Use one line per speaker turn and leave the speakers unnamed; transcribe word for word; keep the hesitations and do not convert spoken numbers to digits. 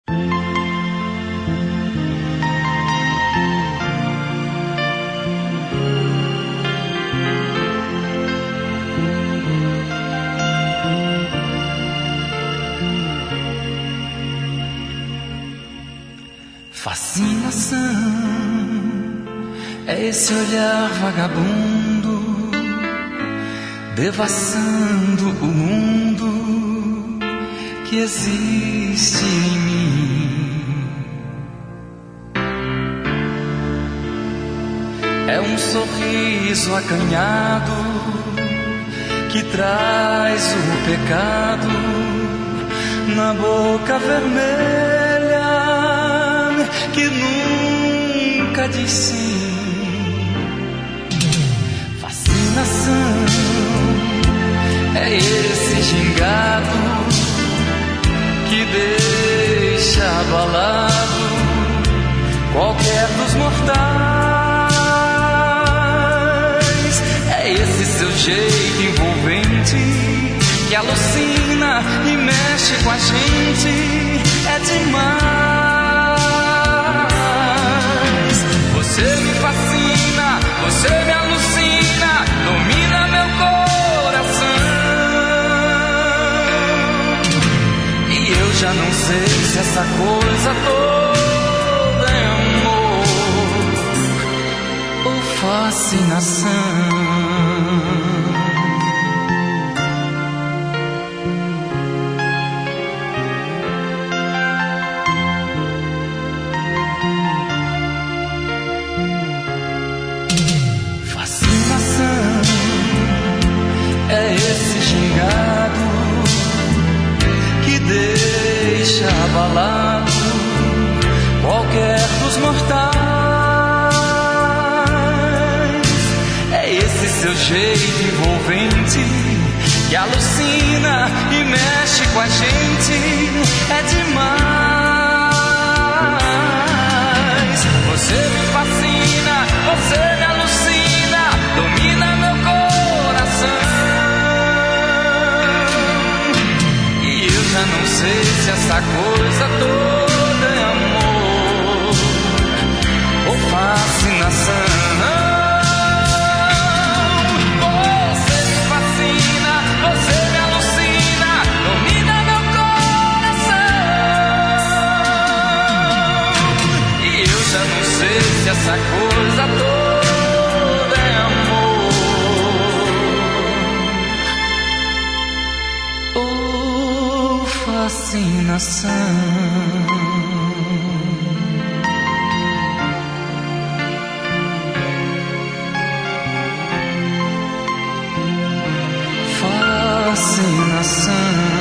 Fascinação é esse olhar vagabundo, devassando o mundo que existe em mim. É um sorriso acanhado que traz o pecado na boca vermelha que nunca diz sim. Fascinação é esse gingado que deixa abalado qualquer dos mortais. É esse seu jeito envolvente que alucina e mexe com a gente. É demais. Você me fascina, você me alucina, domina meu coração. E eu já não sei se essa coisa toda é amor ou fascinação. É esse gingado que deixa abalado qualquer dos mortais. É esse seu jeito envolvente que alucina e mexe com a gente. É demais. Você me fascina, você me alucina, domina meu coração. Já não sei se essa coisa toda é amor ou fascinação. Você me fascina, você me alucina, domina meu coração. E eu já não sei se essa coisa toda é amor ou fascinação. Fascinação.